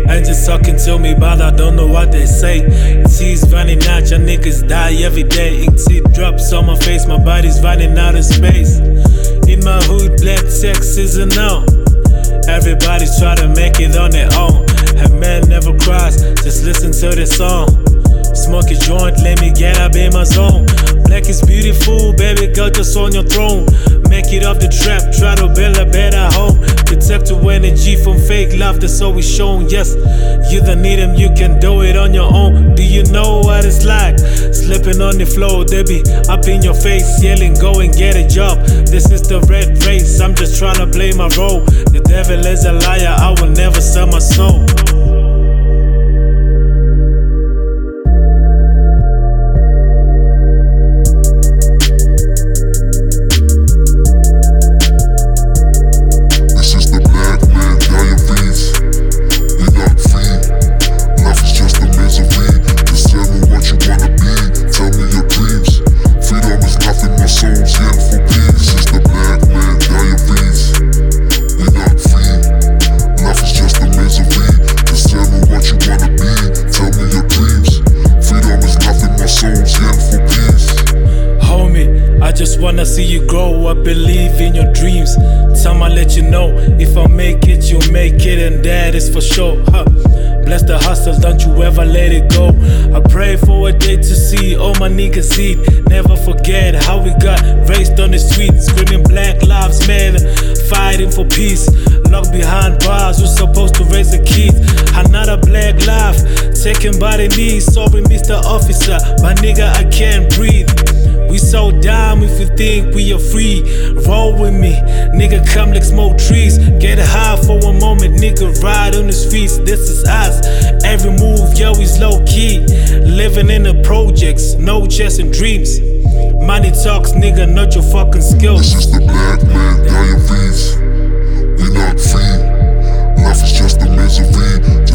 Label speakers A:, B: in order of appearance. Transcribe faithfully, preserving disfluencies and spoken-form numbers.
A: Ain't just talking to me, but I don't know what they say. T's running out, your niggas die every day. T drops on my face, my body's running out of space. In my hood, black sex is a no. Everybody's trying to make it on their own. A man never cries, just listen to the song. Smoke a joint, let me get up in my zone. Black is beautiful, baby girl, just on your throne. Make it off the trap, try to build a better home. Protect your energy from fake love, that's always shown. Yes, you don't need them, you can do it on your own. Do you know what it's like? Slipping on the floor, they be up in your face, yelling, go and get a job. This is the red race, I'm just trying to play my role. The devil is a liar, I will never sell my soul. I just wanna see you grow up, believe in your dreams. Time I let you know, if I make it, you make it, and that is for sure. Huh. Bless the hustle, don't you ever let it go. I pray for a day to see all my niggas see. Never forget how we got raised on the street, screaming Black Lives Matter, fighting for peace. Locked behind bars, we're supposed to raise a kid. Another black life, taken by the knees. Sorry, Mister Officer, my nigga, I can't breathe. We so dumb if you think we are free. Roll with me, nigga, come let's smoke trees. Get high for a moment, nigga, ride on the streets. This is us, every move, yo, is low key. Living in the projects, no chasing dreams. Money talks, nigga, not your fucking skills.
B: This is the black man, dying fees. We not free, life is just a misery.